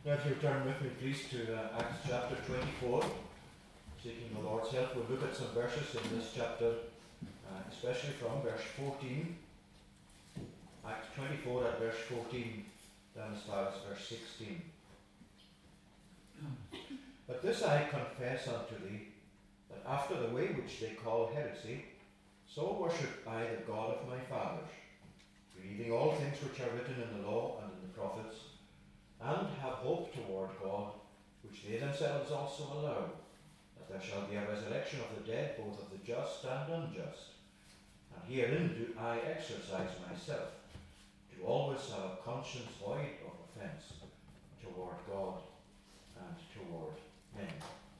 Now, if you turn with me, please, to Acts chapter 24, seeking the Lord's help, we'll look at some verses in this chapter, especially from verse 14. Acts 24 at verse 14, down as far as verse 16. But this I confess unto thee, that after the way which they call heresy, so worship I the God of my fathers, believing all things which are written in the law and in the prophets, and have hope toward God, which they themselves also allow, that there shall be a resurrection of the dead, both of the just and unjust. And herein do I exercise myself, to always have a conscience void of offence toward God and toward men.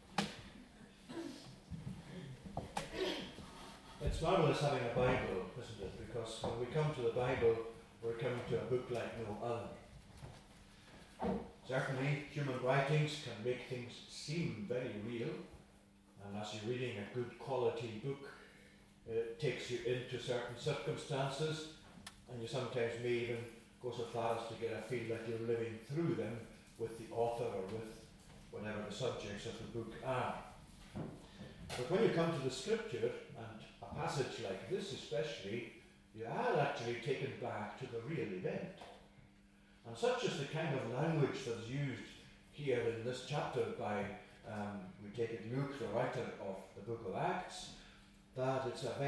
It's marvellous having a Bible, isn't it? Because when we come to the Bible, we're coming to a book like no other. Certainly, human writings can make things seem very real, and as you're reading a good quality book, it takes you into certain circumstances, and you sometimes may even go so far as to get a feel that you're living through them with the author or with whatever the subjects of the book are. But when you come to the scripture, and a passage like this especially, you are actually taken back to the real event. And such is the kind of language that is used here in this chapter by, we take it, Luke, the writer of the book of Acts, that it's a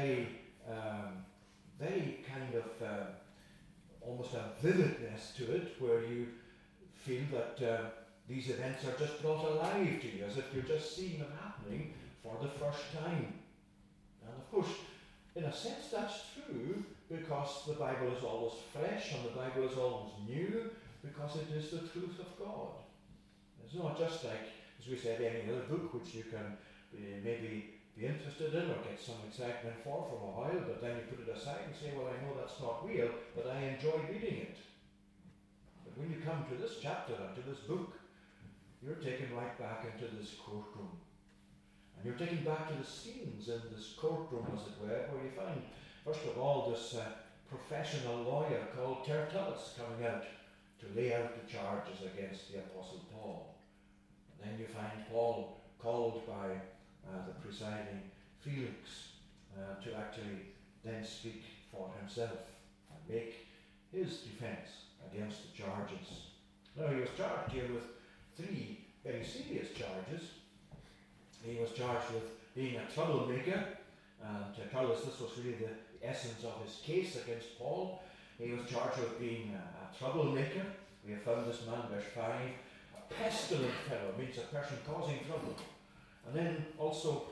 very kind of almost a vividness to it, where you feel that these events are just brought alive to you, as if you're just seeing them happening for the first time. And of course, in a sense that's true, because the Bible is always fresh and the Bible is always new, because it is the truth of God. It's not just like, as we said, any other book which you can maybe be interested in or get some excitement for a while, but then you put it aside and say, well, I know that's not real, but I enjoy reading it. But when you come to this chapter and to this book, you're taken right back into this courtroom. And you're taken back to the scenes in this courtroom, as it were, where you find, first of all, this professional lawyer called Tertullus coming out to lay out the charges against the Apostle Paul. And then you find Paul called by the presiding Felix to actually then speak for himself and make his defense against the charges. Now, he was charged here with three very serious charges. He was charged with being a troublemaker, and Tertullus, this was really the essence of his case against Paul. He was charged with being a troublemaker. We have found this man, verse 5, a pestilent fellow, means a person causing trouble. And then also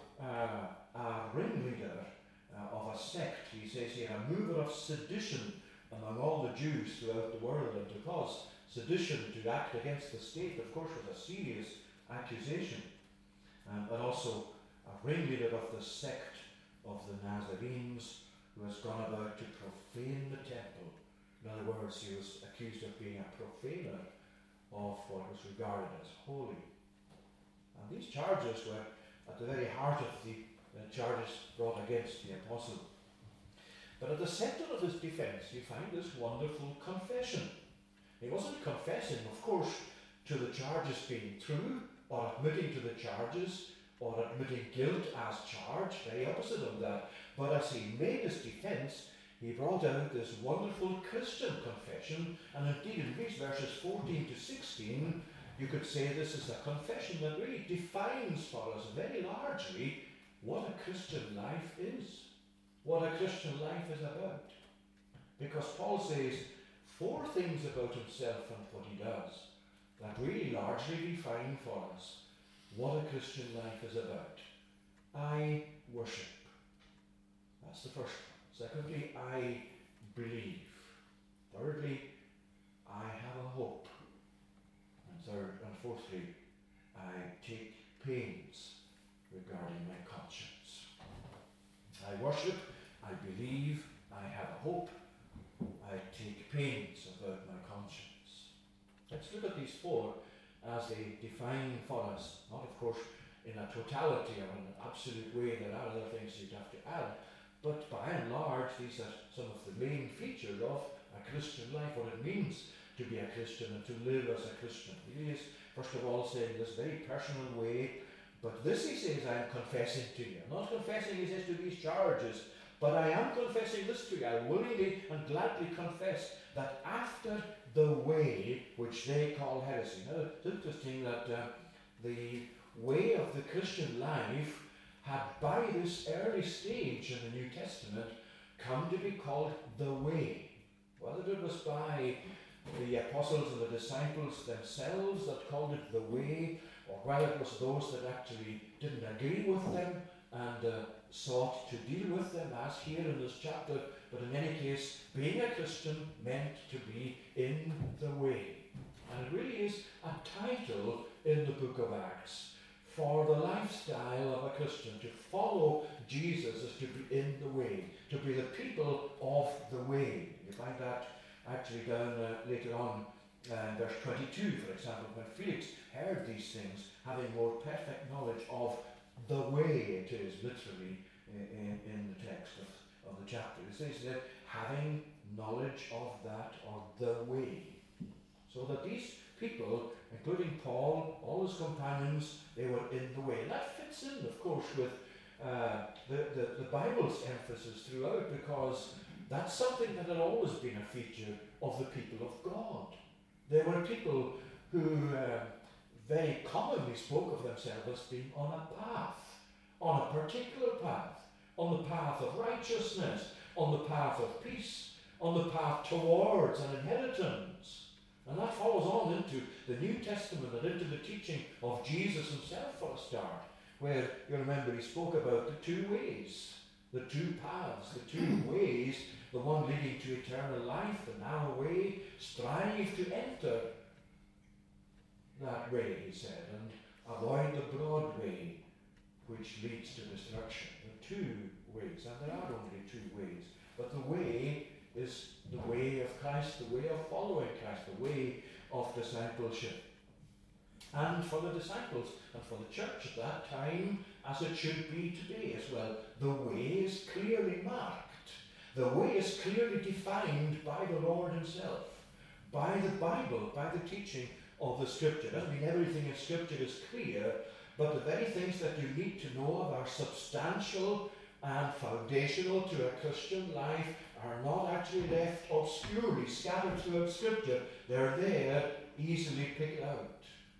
a ringleader of a sect, he says here, a mover of sedition among all the Jews throughout the world. And to cause sedition, to act against the state, of course, was a serious accusation. But also a ringleader of the sect of the Nazarenes, who has gone about to profane the temple. In other words, he was accused of being a profaner of what was regarded as holy. And these charges were at the very heart of the charges brought against the apostle. But at the centre of his defence, you find this wonderful confession. He wasn't confessing, of course, to the charges being true, or admitting to the charges, or admitting guilt as charged, very opposite of that. But as he made his defence, he brought out this wonderful Christian confession, and indeed in these verses 14 to 16, you could say this is a confession that really defines for us very largely what a Christian life is, what a Christian life is about. Because Paul says 4 things about himself and what he does that really largely define for us what a Christian life is about. I worship. That's the first one. Secondly, I believe. Thirdly, I have a hope. And third and fourthly, I take pains regarding my conscience. I worship, I believe, I have a hope, I take pains about my conscience. Let's look at these 4 as they define for us, not of course in a totality or in an absolute way. There are other things you'd have to add, but by and large these are some of the main features of a Christian life, what it means to be a Christian and to live as a Christian. It is first of all saying this very personal way, but this he says I'm confessing to you. I'm not confessing, he says, to these charges, but I am confessing this to you. I willingly and gladly confess that after the way which they call heresy. Now, it's interesting that the way of the Christian life had by this early stage in the New Testament come to be called the way. Whether it was by the apostles and the disciples themselves that called it the way, or whether it was those that actually didn't agree with them and sought to deal with them, as here in this chapter. But in any case, being a Christian meant to be in the way. And it really is a title in the book of Acts for the lifestyle of a Christian. To follow Jesus is to be in the way, to be the people of the way. You find that actually down later on, verse 22, for example, when Felix heard these things, having more perfect knowledge of the way, it is literally in the text of the chapter. It says that having knowledge of that, or the way. So that these people, including Paul, all his companions, they were in the way. And that fits in, of course, with the Bible's emphasis throughout, because that's something that had always been a feature of the people of God. There were people who very commonly spoke of themselves as being on a path, on a particular path, on the path of righteousness, on the path of peace, on the path towards an inheritance. And that follows on into the New Testament and into the teaching of Jesus himself for a start, where you remember he spoke about the two ways, the two paths, the two ways, the one leading to eternal life, the narrow way. Strive to enter that way, he said, and avoid the broad way which leads to destruction. The two ways, and there are only two ways, but the way is the way of Christ, the way of following Christ, the way of discipleship. And for the disciples and for the church at that time, as it should be today as well, the way is clearly marked. The way is clearly defined by the Lord himself, by the Bible, by the teaching of the Scripture. Doesn't mean everything in Scripture is clear, but the very things that you need to know of are substantial and foundational to a Christian life are not actually left obscurely scattered throughout Scripture. They're there, easily picked out.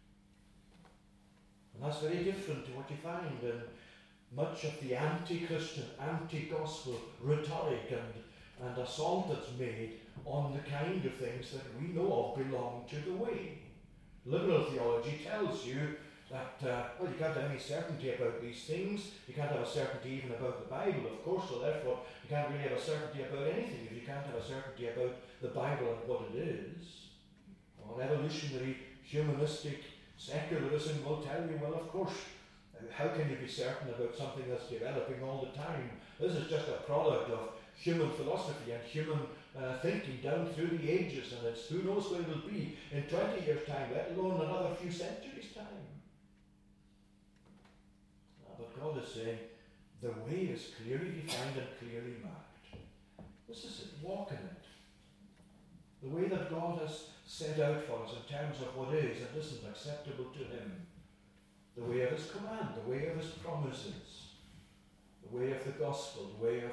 And that's very different to what you find in much of the anti-Christian, anti-gospel rhetoric and assault that's made on the kind of things that we know of belong to the way. Liberal theology tells you that, well, you can't have any certainty about these things. You can't have a certainty even about the Bible, of course, so therefore you can't really have a certainty about anything if you can't have a certainty about the Bible and what it is. Or evolutionary, humanistic, secularism will tell you, well, of course, how can you be certain about something that's developing all the time? This is just a product of human philosophy and human thinking down through the ages, and it's who knows where it'll be in 20 years' time, let alone another few centuries' time. But God is saying the way is clearly defined and clearly marked. This is it, walk in it. The way that God has set out for us in terms of what is and isn't acceptable to him. The way of his command, the way of his promises, the way of the gospel, the way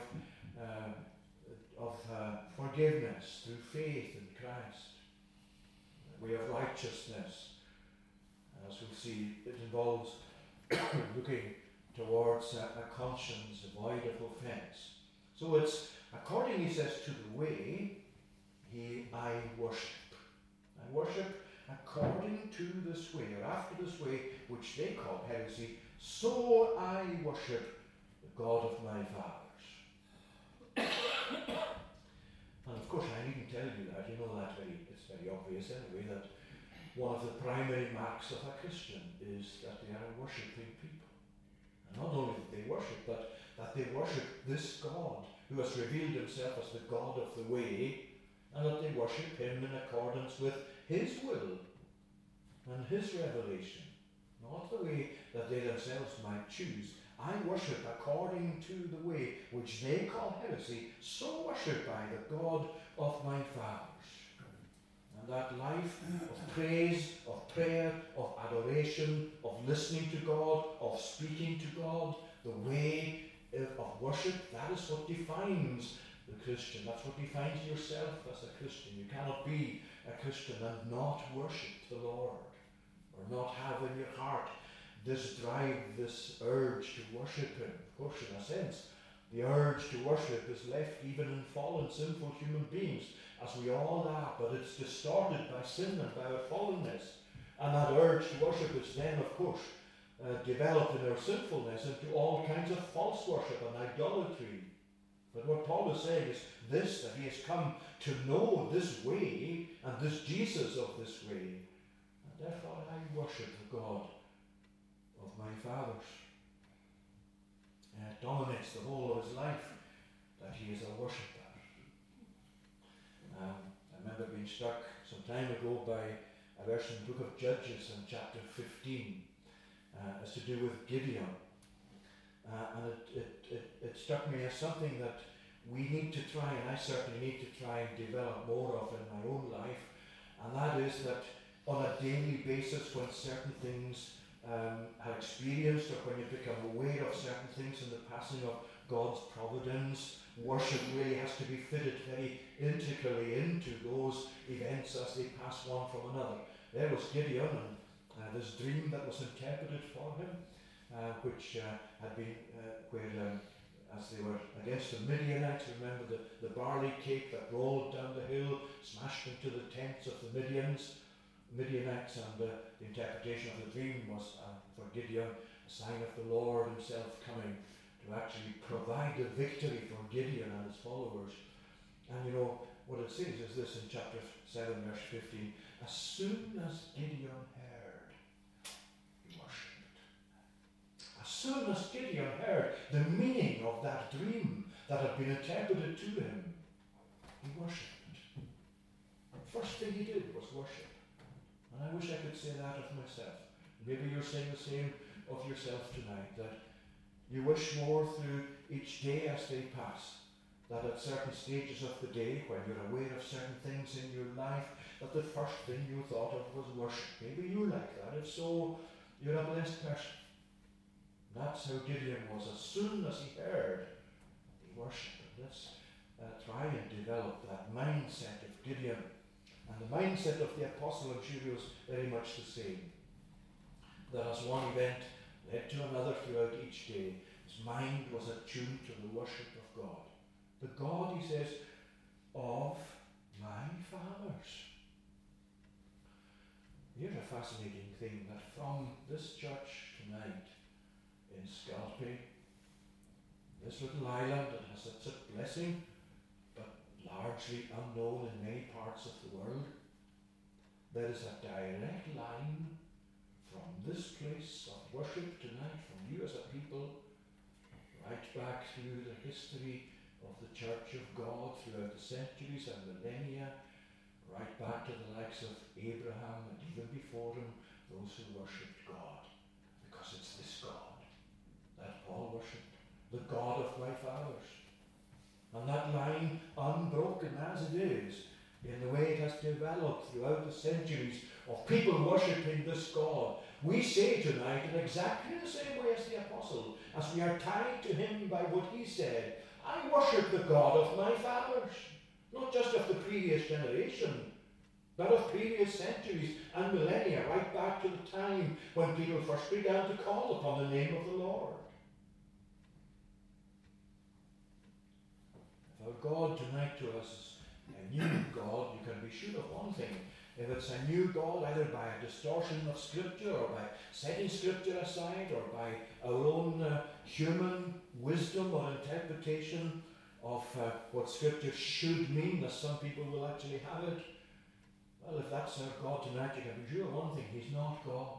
of forgiveness through faith in Christ, the way of righteousness. As we'll see, it involves looking towards a conscience void of offence. So it's according, he says, to the way I worship. I worship according to this way, or after this way, which they call heresy, so I worship the God of my fathers. And of course, I needn't tell you that. You know that it's very obvious anyway, that one of the primary marks of a Christian is that they are a worshipping people. And not only that they worship, but that they worship this God who has revealed himself as the God of the way, and that they worship him in accordance with his will and his revelation, not the way that they themselves might choose. I worship according to the way which they call heresy, so worship I the God of my fathers. And that life of praise, of prayer, of adoration, of listening to God, of speaking to God, the way of worship, that is what defines the Christian. That's what defines yourself as a Christian. You cannot be a Christian and not worship the Lord, or not have in your heart this drive, this urge to worship Him. Of course, in a sense, the urge to worship is left even in fallen, sinful human beings, as we all are, but it's distorted by sin and by our fallenness. And that urge to worship is then, of course, developed in our sinfulness into all kinds of false worship and idolatry. But what Paul is saying is this, that he has come to know this way and this Jesus of this way. And therefore I worship the God of my fathers. And it dominates the whole of his life that he is a worshipper. I remember being struck some time ago by a verse in the book of Judges in chapter 15. As to do with Gideon. And it struck me as something that we need to try, and I certainly need to try and develop more of in my own life, and that is that on a daily basis, when certain things are experienced, or when you become aware of certain things in the passing of God's providence, worship really has to be fitted very integrally into those events as they pass one from another. There was Gideon, and this dream that was interpreted for him, which had been where, as they were against the Midianites, remember the barley cake that rolled down the hill, smashed into the tents of the Midianites, and the interpretation of the dream was for Gideon a sign of the Lord himself coming to actually provide the victory for Gideon and his followers. And you know, what it says is this in chapter 7, verse 15, as soon as Gideon heard, he worshipped. As soon as Gideon heard the meaning of that dream that had been interpreted to him, he worshipped. The first thing he did was worship. And I wish I could say that of myself. Maybe you're saying the same of yourself tonight, that you wish more through each day as they pass, that at certain stages of the day, when you're aware of certain things in your life, that the first thing you thought of was worship. Maybe you like that. If so, you're a blessed person. That's how Gideon was. As soon as he heard, he worshipped. Let's try and develop that mindset of Gideon. And the mindset of the apostle, I'm sure, was very much the same. That as one event led to another throughout each day, his mind was attuned to the worship of God. The God, he says, of my fathers. Here's a fascinating thing, that from this church tonight in Scalpay, this little island that has such a blessing, but largely unknown in many parts of the world, there is a direct line from this place of worship tonight, from you as a people, right back through the history of the Church of God throughout the centuries and millennia, right back to the likes of Abraham and even before him, those who worshipped God. Because it's this God that Paul worshipped, the God of my fathers. And that line, unbroken as it is, in the way it has developed throughout the centuries of people worshipping this God, we say tonight in exactly the same way as the apostle, as we are tied to him by what he said, I worship the God of my fathers, not just of the previous generation, but of previous centuries and millennia, right back to the time when people first began to call upon the name of the Lord. If our God tonight to us is a new God, you can be sure of one thing. If it's a new God, either by a distortion of Scripture, or by setting Scripture aside, or by our own human wisdom or interpretation of what Scripture should mean, as some people will actually have it, well, if that's our God tonight, you can be sure of one thing, he's not God.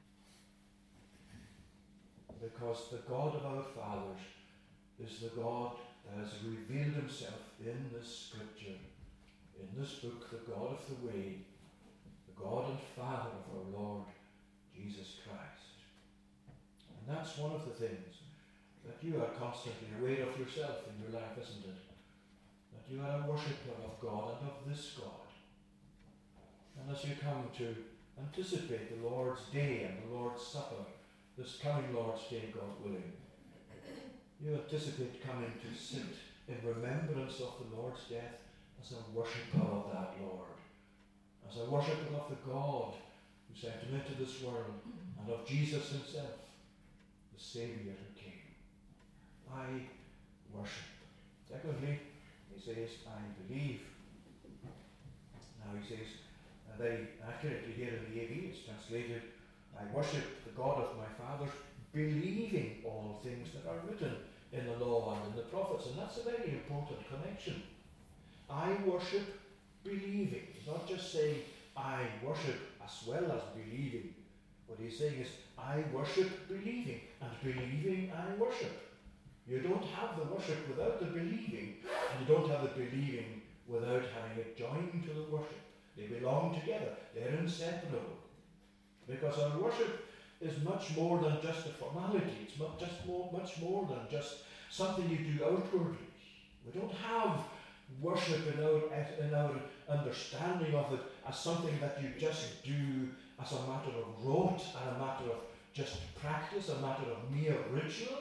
Because the God of our fathers is the God that has revealed himself in this Scripture, in this book, the God of the way, the God and Father of our Lord Jesus Christ. And that's one of the things that you are constantly aware of yourself in your life, isn't it? That you are a worshipper of God and of this God. And as you come to anticipate the Lord's Day and the Lord's Supper, this coming Lord's Day, God willing, you anticipate coming to sit in remembrance of the Lord's death as a worshipper of that Lord, as a worshipper of the God who sent him into this world, and of Jesus himself, the Saviour who came. I worship. Secondly, he says, I believe. Now he says, very accurately here in the AV, it's translated, I worship the God of my fathers, believing all things that are written in the law and in the prophets. And that's a very important connection. I worship believing. He's not just saying, I worship as well as believing. What he's saying is, I worship believing, and believing I worship. You don't have the worship without the believing, and you don't have the believing without having it joined to the worship. They belong together. They're inseparable. Because our worship is much more than just a formality. It's much more than just something you do outwardly. We don't have worship in our understanding of it as something that you just do as a matter of rote and a matter of just practice, a matter of mere ritual.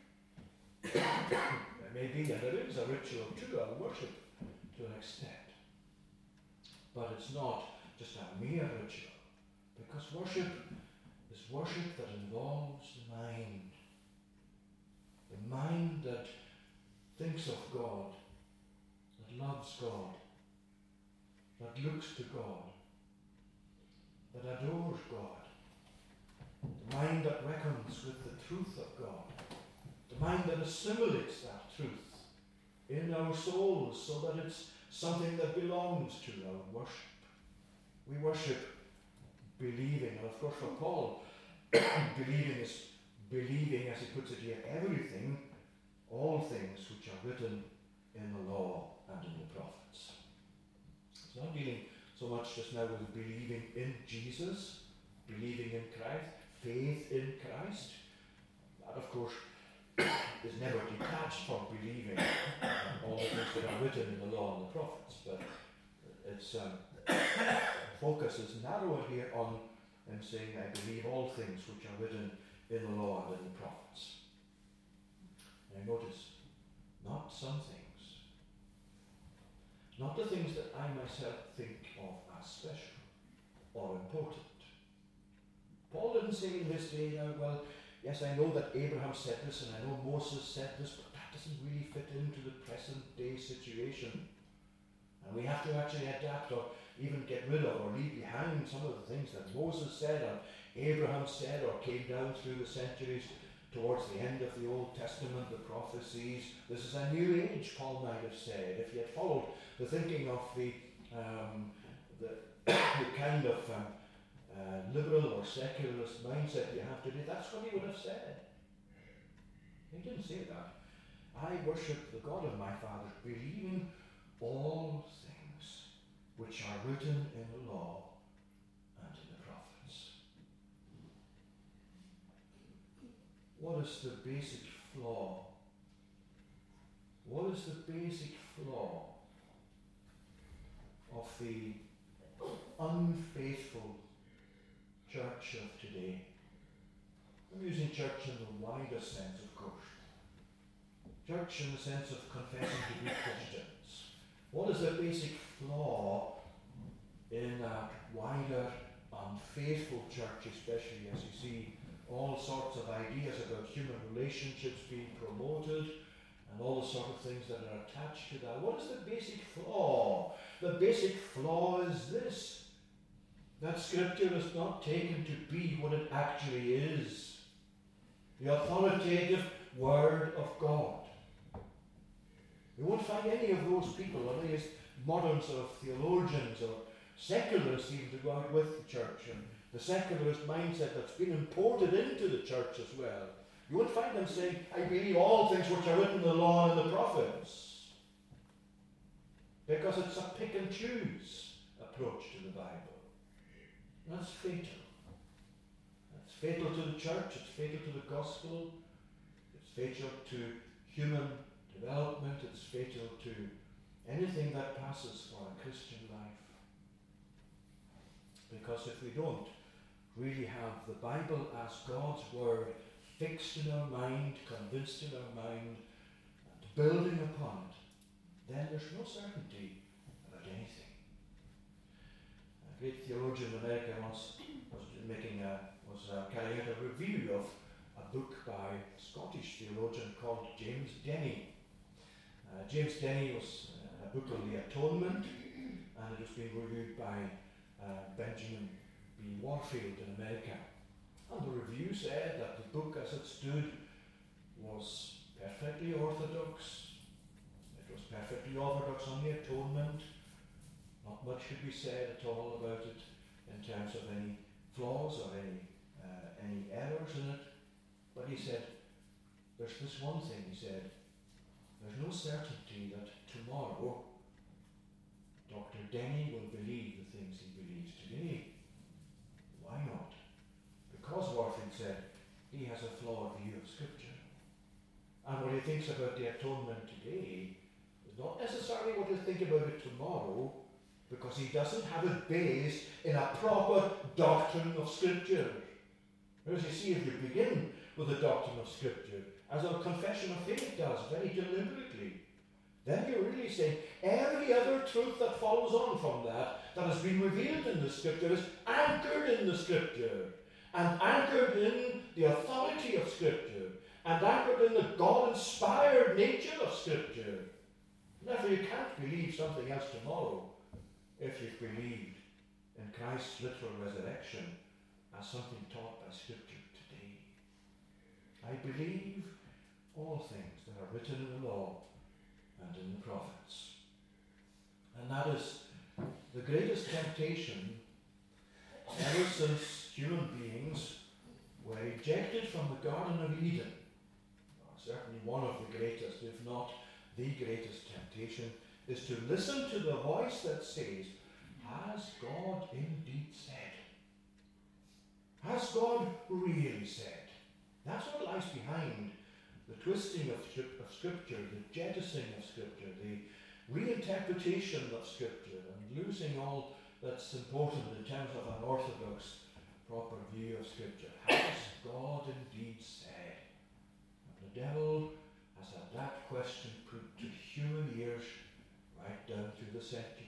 There may be, and there is a ritual to our worship to an extent. But it's not just a mere ritual, because worship is worship that involves the mind. The mind that thinks of God, that loves God, that looks to God, that adores God. The mind that reckons with the truth of God. The mind that assimilates that truth in our souls so that it's something that belongs to our worship. We worship believing, and of course for Paul, believing is believing, as he puts it here, everything, all things which are written in the law and in the prophets. It's not dealing so much just now with believing in Jesus, believing in Christ, faith in Christ. That, of course, is never detached from believing all the things that are written in the law and the prophets, but its focus is narrower here on him saying, I believe all things which are written in the law and in the prophets. And notice, not some things, not the things that I myself think of as special or important. Paul didn't say in his day, now, well, yes, I know that Abraham said this and I know Moses said this, but that doesn't really fit into the present day situation. And we have to actually adapt or even get rid of or leave behind some of the things that Moses said or Abraham said or came down through the centuries towards the end of the Old Testament, the prophecies. This is a new age, Paul might have said. If he had followed the thinking of the kind of liberal or secularist mindset you have today, that's what he would have said. He didn't say that. I worship the God of my fathers, believing all things which are written in the law and in the prophets. What is the basic flaw? What is the basic flaw of the unfaithful church of today? I'm using church in the wider sense, of course. Church in the sense of confessing to be Christians. What is the basic flaw in a wider, unfaithful church, especially as you see all sorts of ideas about human relationships being promoted and all the sort of things that are attached to that? What is the basic flaw? The basic flaw is this: that Scripture is not taken to be what it actually is, the authoritative Word of God. You won't find any of those people, or these modern sort of theologians or secularists even, to go out with the church, and the secularist mindset that's been imported into the church as well. You won't find them saying, I believe all things which are written in the law and the prophets. Because it's a pick and choose approach to the Bible. That's fatal. That's fatal to the church, it's fatal to the gospel, it's fatal to human development, it's fatal to anything that passes for a Christian life. Because if we don't really have the Bible as God's Word fixed in our mind, convinced in our mind, and building upon it, then there's no certainty about anything. A great theologian in America once was carrying out a review of a book by a Scottish theologian called James Denney. James Denney was a book on the Atonement, and it was being reviewed by Benjamin B. Warfield in America. And the review said that the book as it stood was perfectly orthodox. It was perfectly orthodox on the Atonement. Not much could be said at all about it in terms of any flaws or any errors in it. But he said, there's this one thing, he said, there's no certainty that tomorrow Dr. Denney will believe the things he believes today. Why not? Because, Warfield said, he has a flawed view of Scripture. And what he thinks about the atonement today is not necessarily what he'll think about it tomorrow, because he doesn't have it based in a proper doctrine of Scripture. Whereas you see, if you begin with the doctrine of Scripture, as our confession of faith does very deliberately, then you're really saying every other truth that follows on from that has been revealed in the Scripture is anchored in the Scripture, and anchored in the authority of Scripture, and anchored in the God-inspired nature of Scripture. Therefore, you can't believe something else tomorrow if you've believed in Christ's literal resurrection as something taught by Scripture today. I believe all things that are written in the law and in the prophets. And that is the greatest temptation ever since human beings were ejected from the Garden of Eden. Certainly one of the greatest, if not the greatest temptation, is to listen to the voice that says, has God indeed said? Has God really said? That's what lies behind the twisting of Scripture, the jettisoning of Scripture, the reinterpretation of Scripture, and losing all that's important in terms of an orthodox, proper view of Scripture. Has God indeed said? And the devil has had that question put to human ears right down through the centuries.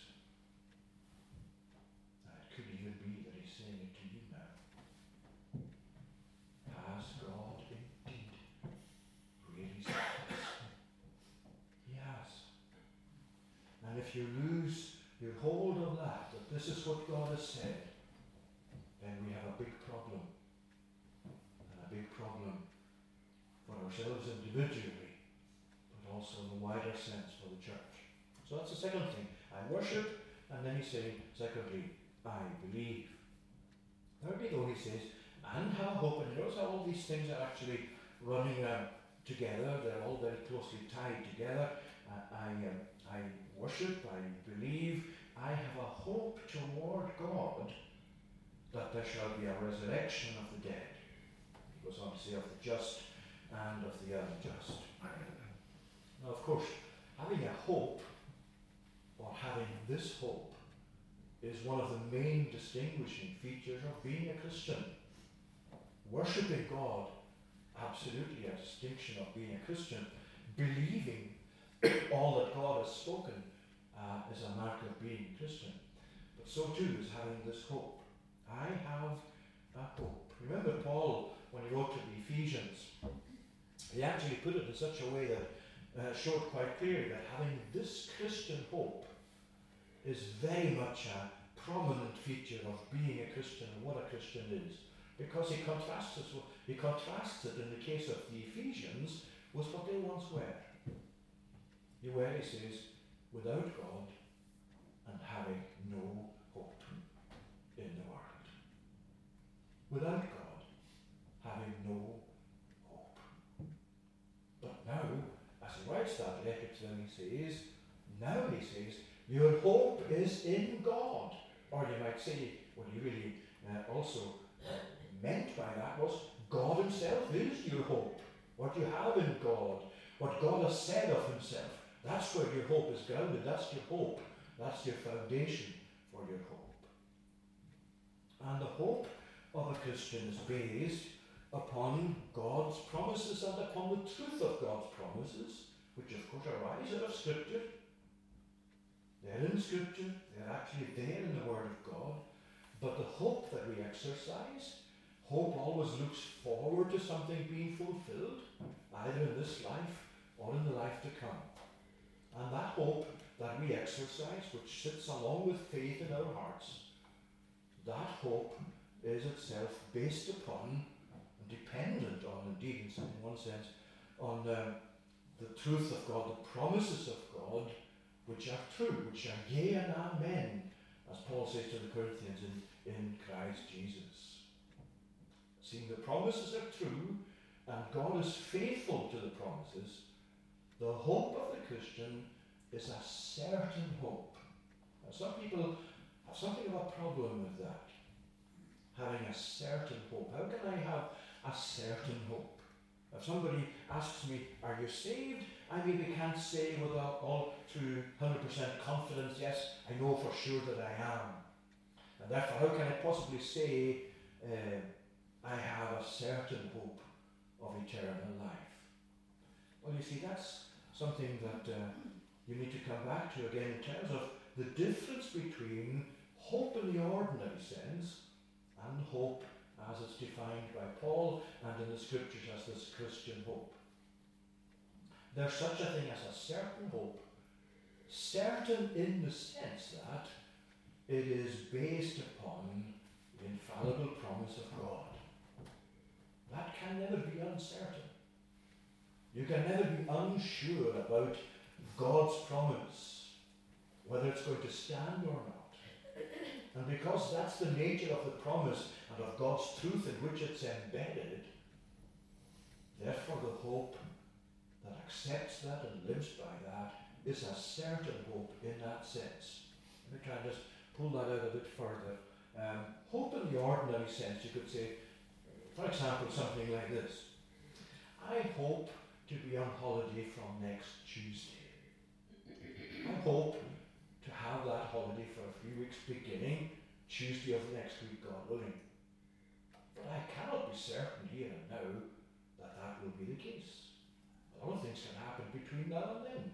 And it could even be that he's saying it to you now. Has God indeed really said this? He has. And if you lose your hold of that this is what God has said, then we have a big problem. And a big problem for ourselves individually, but also in the wider sense for the church. So that's the second thing. I worship, and then he's saying, secondly, I believe. Thirdly, though, he says, and have hope. And notice how all these things are actually running together. They're all very closely tied together. I worship, I believe, I have a hope toward God that there shall be a resurrection of the dead. He goes on to say of the just and of the unjust. Now, of course, having a hope, or having this hope, is one of the main distinguishing features of being a Christian. Worshipping God, absolutely a distinction of being a Christian. Believing all that God has spoken is a mark of being Christian. But so too is having this hope. I have a hope. Remember Paul, when he wrote to the Ephesians, he actually put it in such a way that showed quite clearly that having this Christian hope is very much a prominent feature of being a Christian and what a Christian is. Because he contrasts it in the case of the Ephesians with what they once were. He says, without God and having no hope in the world. Without God, having no hope. But now, as he writes that letter to them, he says, your hope is in God. Or you might say, what he really also meant by that was, God himself is your hope. What you have in God, what God has said of himself, that's where your hope is grounded. That's your hope. That's your foundation for your hope. And the hope of a Christian is based upon God's promises and upon the truth of God's promises, which of course arise out of Scripture. They're in Scripture, they're actually there in the Word of God. But the hope that we exercise, hope always looks forward to something being fulfilled, either in this life or in the life to come. And that hope that we exercise, which sits along with faith in our hearts, that hope is itself based upon and dependent on, indeed, in one sense, on the truth of God, the promises of God, which are true, which are yea and amen, as Paul says to the Corinthians, in Christ Jesus. Seeing the promises are true, and God is faithful to the promises, the hope of the Christian is a certain hope. Now, some people have something of a problem with that, having a certain hope. How can I have a certain hope? If somebody asks me, are you saved? I maybe can't say with all through 100% confidence, yes, I know for sure that I am. And therefore, how can I possibly say I have a certain hope of eternal life? Well, you see, that's something that you need to come back to again in terms of the difference between hope in the ordinary sense and hope as it's defined by Paul and in the Scriptures as this Christian hope. There's such a thing as a certain hope, certain in the sense that it is based upon the infallible promise of God. That can never be uncertain. You can never be unsure about God's promise, whether it's going to stand or not. And because that's the nature of the promise and of God's truth in which it's embedded, therefore the hope that accepts that and lives by that is a certain hope in that sense. Let me try and just pull that out a bit further. Hope in the ordinary sense, you could say, for example, something like this. I hope to be on holiday from next Tuesday. I hope to have that holiday for a few weeks beginning Tuesday of next week, God willing. But I cannot be certain here and now that that will be the case. A lot of things can happen between now and then.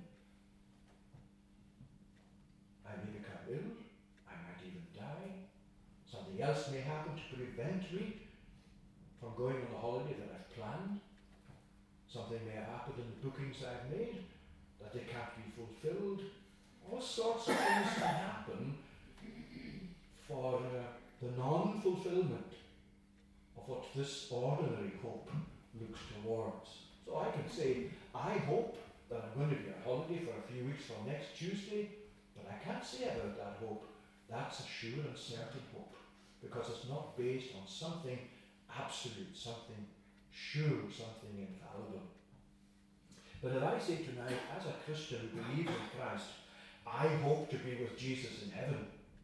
I may become ill, I might even die. Something else may happen to prevent me from going on the holiday that I've planned. Something may have happened in the bookings I've made that they can't be fulfilled. All sorts of things can happen for the non-fulfillment of what this ordinary hope looks towards. So I can say, I hope that I'm going to be on holiday for a few weeks from next Tuesday, but I can't say about that hope. That's a sure and certain hope, because it's not based on something absolute, something sure, something infallible. But if I say tonight, as a Christian who believes in Christ, I hope to be with Jesus in heaven,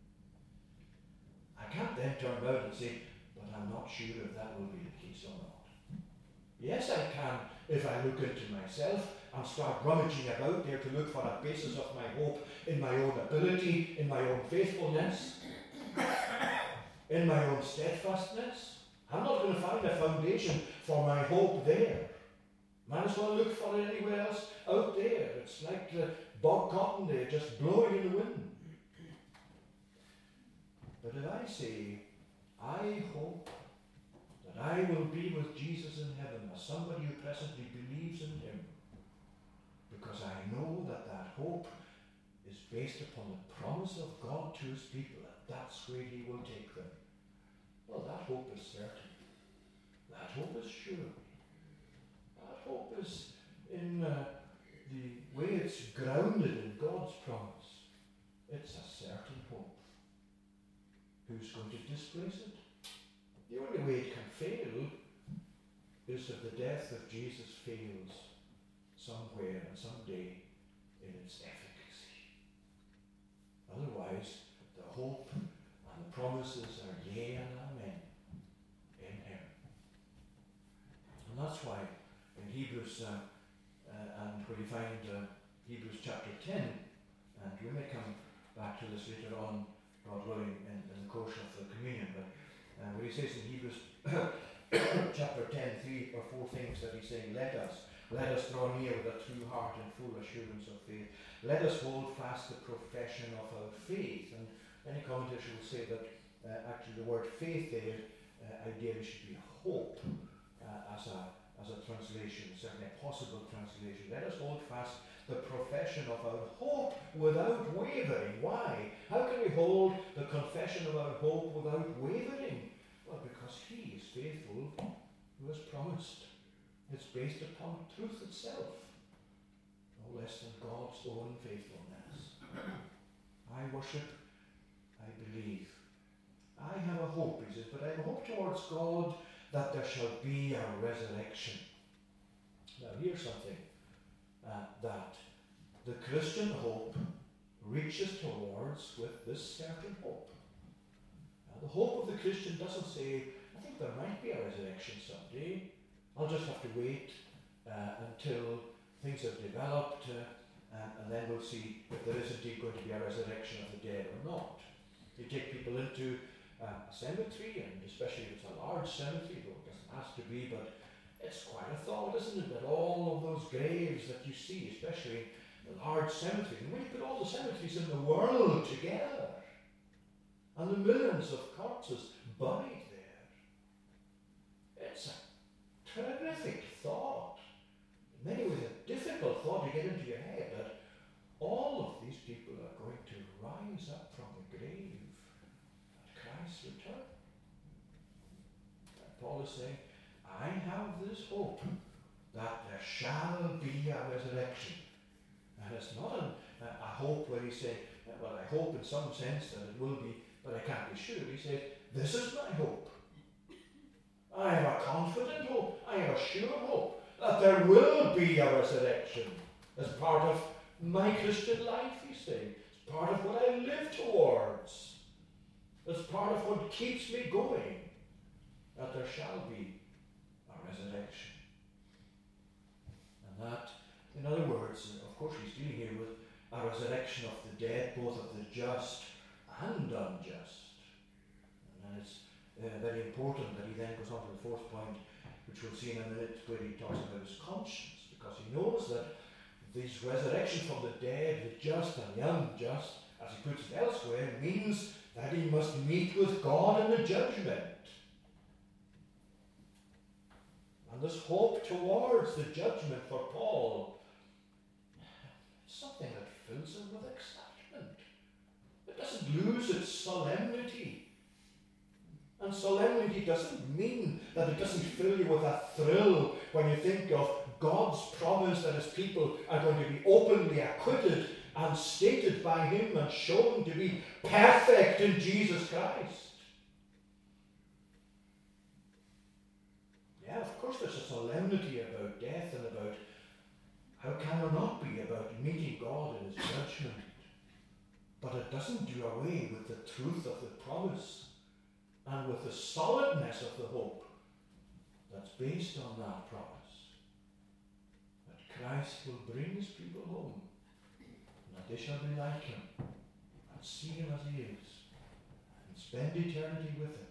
I can't then turn around and say, but I'm not sure if that will be the case or not. Yes, I can if I look into myself and start rummaging about there to look for a basis of my hope in my own ability, in my own faithfulness, in my own steadfastness. I'm not going to find a foundation for my hope there. Might as well look for it anywhere else out there. It's like the bog cotton there, just blowing in the wind. But if I say, I hope that I will be with Jesus in heaven as somebody who presently believes in him, because I know that that hope is based upon the promise of God to his people, that that's where he will take them. Well, that hope is certain. That hope is sure. That hope is in the way it's grounded in God's promise. It's a certain hope. Who's going to displace it? The only way it can fail is if the death of Jesus fails somewhere and someday in its efficacy. Otherwise, the hope and the promises are yea and amen in him. And that's why in Hebrews, and where you find Hebrews chapter 10, and we may come back to this later on, God willing, in the course of the communion, but When he says in Hebrews chapter 10, 3 or 4 things that he's saying, let us draw near with a true heart and full assurance of faith. Let us hold fast the profession of our faith. And many commentators will say that actually the word faith there ideally should be hope as a translation, certainly a possible translation. Let us hold fast the profession of our hope without wavering. Why? How can we hold the confession of our hope without wavering? Well, because he is faithful who has promised. It's based upon truth itself, no less than God's own faithfulness. I worship, I believe. I have a hope, he says, but I have a hope towards God that there shall be a resurrection. Now here's something that the Christian hope reaches towards with this certain hope. The hope of the Christian doesn't say, I think there might be a resurrection someday. I'll just have to wait until things have developed and then we'll see if there is indeed going to be a resurrection of the dead or not. You take people into a cemetery, and especially if it's a large cemetery, though it doesn't have to be, but it's quite a thought, isn't it, that all of those graves that you see, especially the large cemeteries, and when you put all the cemeteries in the world together, and the millions of corpses buried there, it's a terrific thought. In many ways, a difficult thought to get into your head that all of these people are going to rise up from the grave at Christ's return. And Paul is saying, I have this hope that there shall be a resurrection. And it's not a hope where he's saying, well, I hope in some sense that it will be, but I can't be sure. He said, this is my hope. I have a confident hope. I have a sure hope that there will be a resurrection as part of my Christian life, he's saying. It's part of what I live towards. It's part of what keeps me going, that there shall be a resurrection. And that, in other words, of course he's dealing here with a resurrection of the dead, both of the just and unjust. And it's very important that he then goes on to the fourth point, which we'll see in a minute, where he talks about his conscience, because he knows that this resurrection from the dead, the just and the unjust, as he puts it elsewhere, means that he must meet with God in the judgment. And this hope towards the judgment for Paul is something that fills him with excitement. It doesn't lose its solemnity. And solemnity doesn't mean that it doesn't fill you with a thrill when you think of God's promise that his people are going to be openly acquitted and stated by him and shown to be perfect in Jesus Christ. Yeah, of course there's a solemnity about death and about how can there not be about meeting God in his judgment. But it doesn't do away with the truth of the promise and with the solidness of the hope that's based on that promise. That Christ will bring his people home, and that they shall be like him, and see him as he is, and spend eternity with him.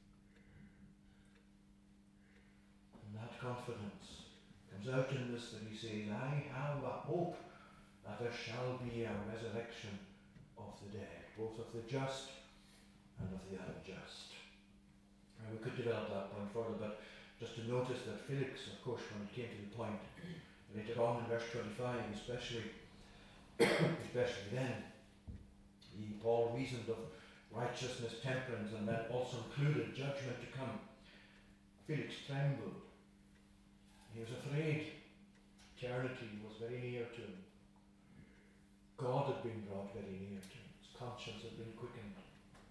And that confidence comes out in this, that he says, I have a hope that there shall be a resurrection of the dead, both of the just and of the unjust. We could develop that point further, but just to notice that Felix, of course, when it came to the point, later on in verse 25 especially, then, Paul reasoned of righteousness, temperance, and that also included judgment to come. Felix trembled. He was afraid. Eternity was very near to him. God had been brought very near to him. His conscience had been quickened.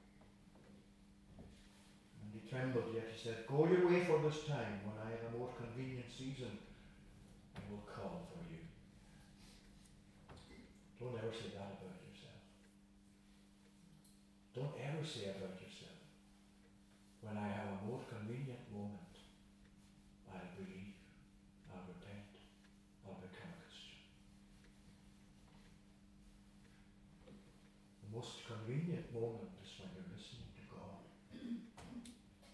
And he trembled, yet he said, go your way for this time. When I have a more convenient season, I will call for you. Don't ever say that about yourself. Don't ever say about yourself, when I have a more convenient moment, I'll believe, I'll repent, I'll become a Christian. The most convenient moment is when you're listening to God.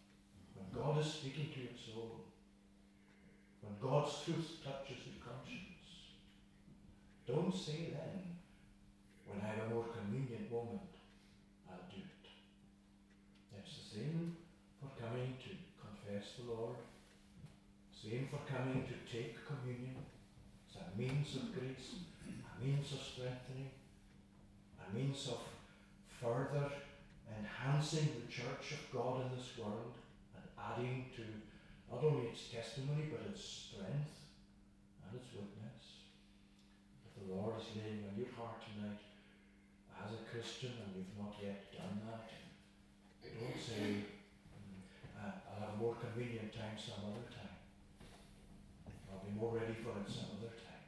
is speaking to your soul, when God's truth touches your conscience, don't say then, when I have a more convenient moment, I'll do it. It's the same for coming to confess the Lord, same for coming to take communion. It's a means of grace, a means of strengthening, a means of further enhancing the church of God in this world and adding to not only its testimony but its strength and its witness. If the Lord is laying on your heart tonight as a Christian and you've not yet done that, don't say, I'll have a more convenient time some other time. I'll be more ready for it some other time.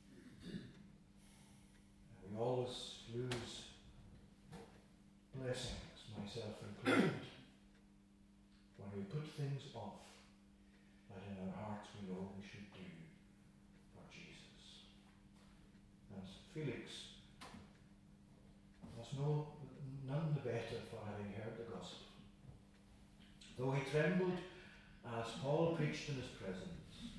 And we always lose blessings, myself included, when we put things off that in our hearts we know we should do for Jesus. And Felix was none the better for having heard the gospel. Though he trembled as Paul preached in his presence,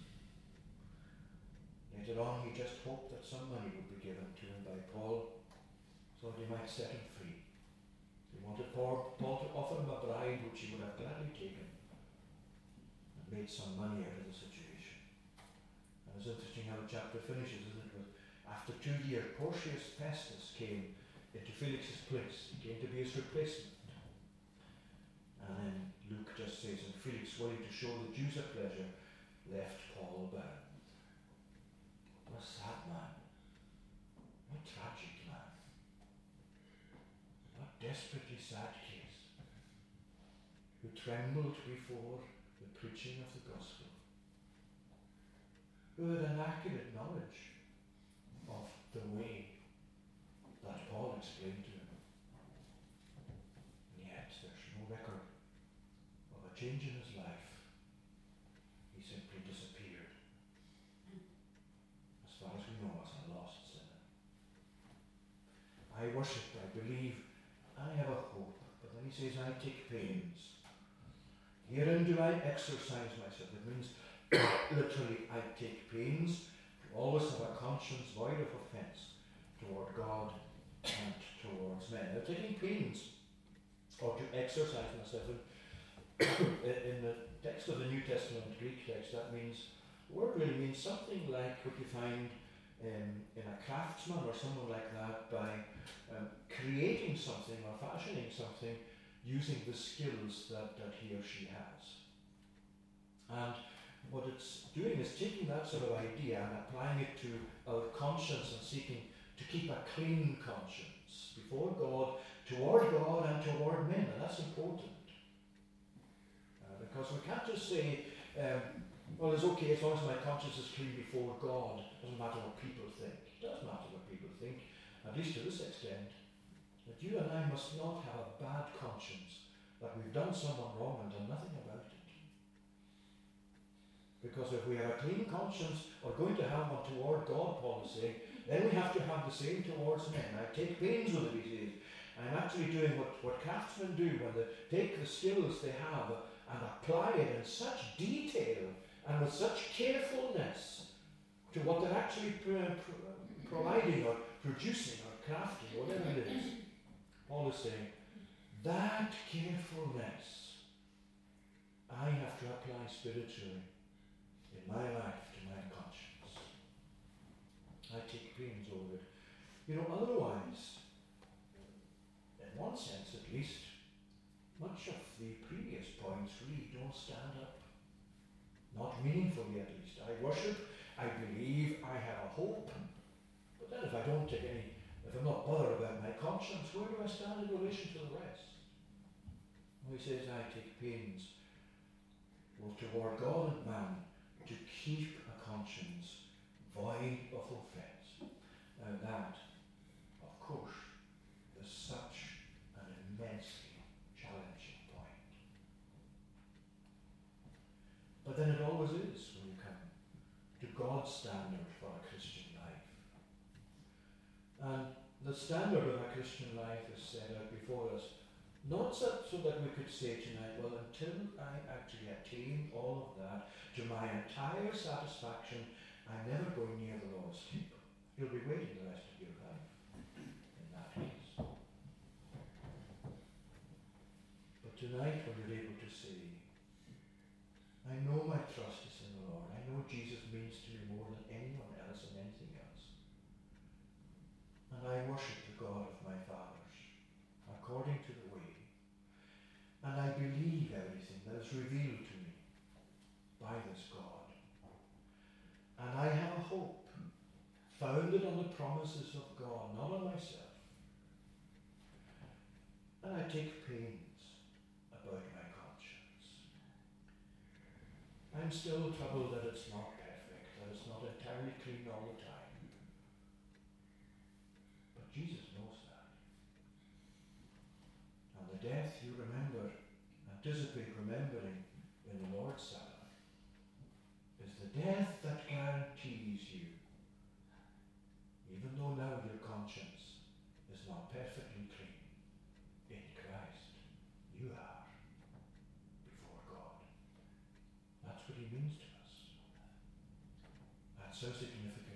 later on he just hoped that some money would be given to him by Paul so that he might set him free. He wanted Paul to offer him a bribe which he would have gladly taken and made some money out of the situation. And it's interesting how the chapter finishes, isn't it? With, after 2 years, Porcius Festus came into Felix's place. He came to be his replacement. And then Luke just says, and Felix, willing to show the Jews a pleasure, left Paul bound. What a sad man. What a tragic man. What a desperately sad case. Who trembled before the preaching of the gospel. Who had an accurate knowledge of the way that Paul explained to him. And yet there's no record of a change in his life. He simply disappeared. As far as we know, as a lost sinner. I worship, I believe, I have a hope. But then he says, I take pains. Herein do I exercise myself. It means, literally, I take pains to always have a conscience void of offence toward God and towards men. Now, taking pains, or to exercise myself, in the text of the New Testament, Greek text, that means, the word really means something like what you find in a craftsman or someone like that, by creating something or fashioning something using the skills that he or she has. And what it's doing is taking that sort of idea and applying it to our conscience and seeking to keep a clean conscience before God, toward God and toward men. And that's important. Because we can't just say, well, it's okay as long as my conscience is clean before God. It doesn't matter what people think. It does matter what people think, at least to this extent. That you and I must not have a bad conscience, that we've done someone wrong and done nothing about it. Because if we have a clean conscience, or going to have one toward God, Paul is saying, then we have to have the same towards men. I take pains with it, he says. I'm actually doing what craftsmen do when they take the skills they have and apply it in such detail and with such carefulness to what they're actually providing or producing or crafting, whatever it is. Paul is saying, that carefulness I have to apply spiritually in my life to my conscience. I take pains over it. You know, otherwise, in one sense at least, much of the previous points really don't stand up. Not meaningfully at least. I worship, I believe, I have a hope. But then if I don't take any, if I'm not bothered about my conscience, where do I stand in relation to the rest? Well, he says, I take pains both toward God and man to keep a conscience void of offence. Now that, of course, is such an immensely challenging point. But then it always is when you come to God's standard for a Christian life. And the standard of a Christian life is set out before us, Not so that we could say tonight, well, until I actually attain all of that to my entire satisfaction, I'm never going near the Lord's table. You'll be waiting the rest of your life in that case. But tonight, when you're able to say, I know my trust is in the Lord. I know Jesus means to me more than anyone else and anything else. And I worship the God of my fathers according to the way. And I believe everything that is revealed to me by this God. And I have a hope founded on the promises of God, not on myself. And I take pains about my conscience. I'm still troubled that it's not perfect, that it's not entirely clean all the time. But Jesus knows that. And the death you remember, anticipate remembering in the Lord's Supper, is the death that guarantees you, even though now your conscience is not perfectly clean, in Christ you are before God. That's what he means to us. That's so significant.